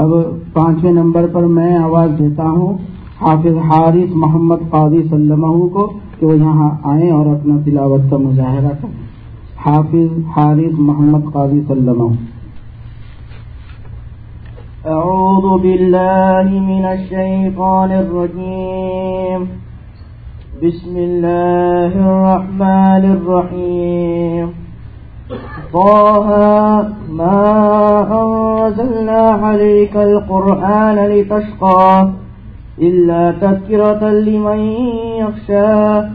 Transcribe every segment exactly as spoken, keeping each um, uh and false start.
अब पांचवें नंबर पर मैं आवाज देता हूँ हाफिज हारिस मोहम्मद काजी सल्लमहू को कि वो यहाँ आए और अपना तिलावत का मुजाहरा करें। हाफिज हारिस मोहम्मद काजी सल्लमहू। अऊज़ु बिल्लाहि मिनश शैतानिर रजीम। बिस्मिल्लाहिर रहमानिर रहीम। ताहा मा अंज़लना अलैकल कुरआन लितश्क़ा इल्ला तज़किरतन लिमन यख़्शा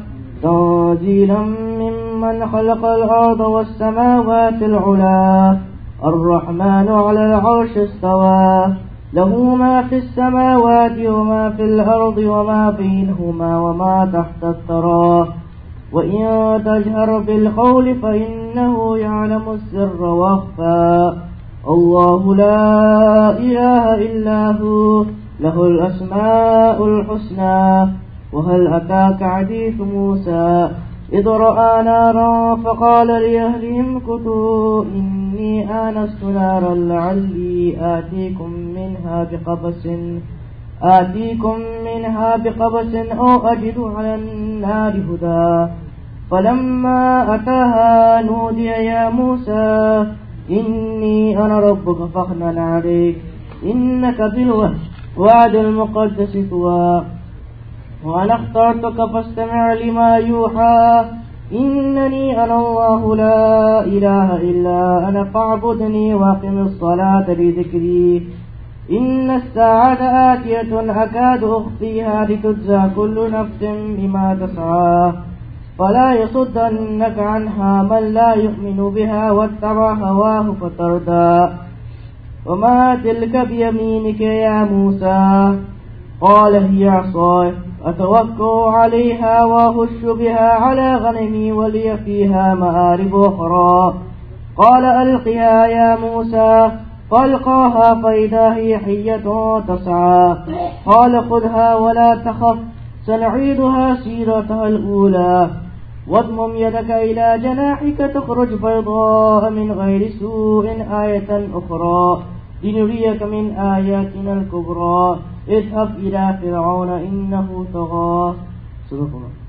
तंज़ीलन मिम्मन ख़लक़ल अर्ज़ वस्समावातिल उला अर्रहमानु अलल अर्शि इस्तवा लहू मा फिस्समावाति वमा फिल अर्ज़ि वमा बैनहुमा वमा तहतत तरा वइन तजहर बिलक़ौलि फ़इन्नहु यअलमु स्सिर्र वअख़फ़ा अल्लाहु ला इलाहा इल्ला हु लहुल अस्माउल हुस्ना वहल अताका हदीस मूसा इज़ रअा नारन फ़क़ाल लिअहलिहिम कुतू इन्नी आनस्तु नारन लअल्ली आतीकुम मिन्हा बिक़बसिन आतीकुम मिन्हा बिक़बसिन औ अजिदु अलन नारि हुदा फलम्मा अताहा नूदिया या मूसा इन्नी अना रब्बुका फ़ख़्लअ अलैक इन्नका बिलवादिल मुक़द्दसि तुवा वअना अख़्तरतुका फ़ास्तमिअ लिमा यूहा इन्ननी अना अल्लाहु ला इलाहा इल्ला अना फ़अ्बुदनी वअक़िमिस സ്വലാത लिज़िक्री इन्न अस्साअत आतियतुन अकादु उख़फ़ीहा लितुज्ज़ा कुल्लु नफ़्सिन बिमा तस्आ फला यसुद्दन्नका अन्हा मन ला युमिनु बिहा वत्तबअ हवाहु फ़तरदा वमा तिल्का बियमीनिका या मूसा क़ाल हिय असाय अतवक्कअ अलैहा वअहुश्शु बिहा अला गनमी वलिय फ़ीहा मआरिब उख़रा क़ाल अल्क़िहा या मूसा फ़अल्क़ाहा फ़इज़ा हिय हय्यतुन तस्आ क़ाल ख़ुज़हा वला तख़फ़ सनഈदुहा सीरतहल ऊला वद्मुम यदक इला जनाहिक तख़रुज बैज़ाअ मिन गैरि सूइन आयतन उख़रा लिनुरियक मिन आयातिनल कुबरा इज़हब इला फ़िरऔन इन्नहु तग़ा।